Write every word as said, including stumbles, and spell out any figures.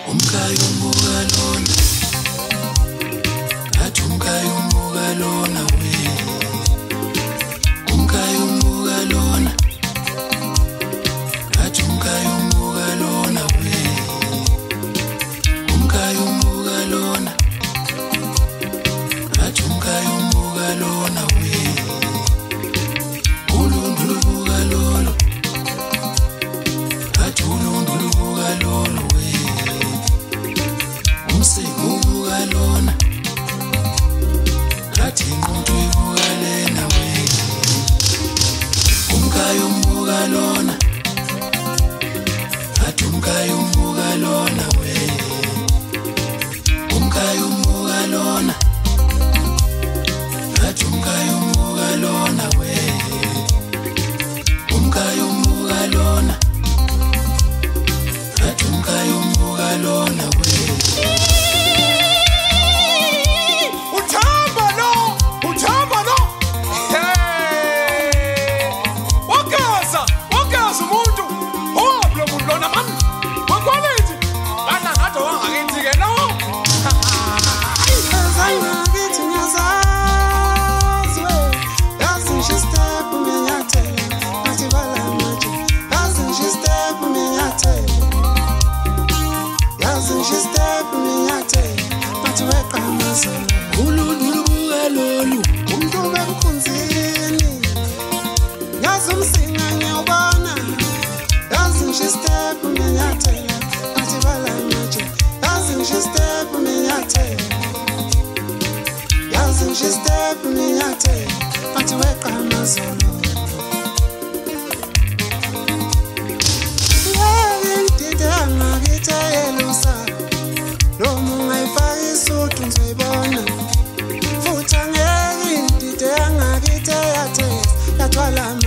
umkayo umuka lona athi umkayo umuka lona we umkayo umuka lona athi umkayo umuka lona we umkayo umuka lona athi umkayo umuka lona we ulundu lubuka lolo athi ulundu lubuka lolo we umseko ubuka lona athi inqondo ibuka lena we umkayo umuka lona athi umkayo umuka lona we umkayo umuka lona athi umkayo umuka lona we umkayo umuka lona athi umkayo umuka lona we uthamba lo uthamba lo hey wakaza wakaza umuntu hoblo umuntu lona man wakwalethi bana ngathi wangakithi ke no Zangakithi ngiyazazwe yazi ngishistep umenyathela athi bala manje yazi ngishistep umenyathela yazi ngishistep umenyathela athi weqamazana ulundu lubuka lolu umuntu bemkhunzini yazi umsinga ngiyabona yazi ngishistep umenyathela athi bala manje yazi ngishistep umenyathela yazi ngishistep umenyathela athi weqamazana ngidide angakithayela lo mungayifaka isuthu ngizoyibona futhi angeke ngidide angakithayathe yathwala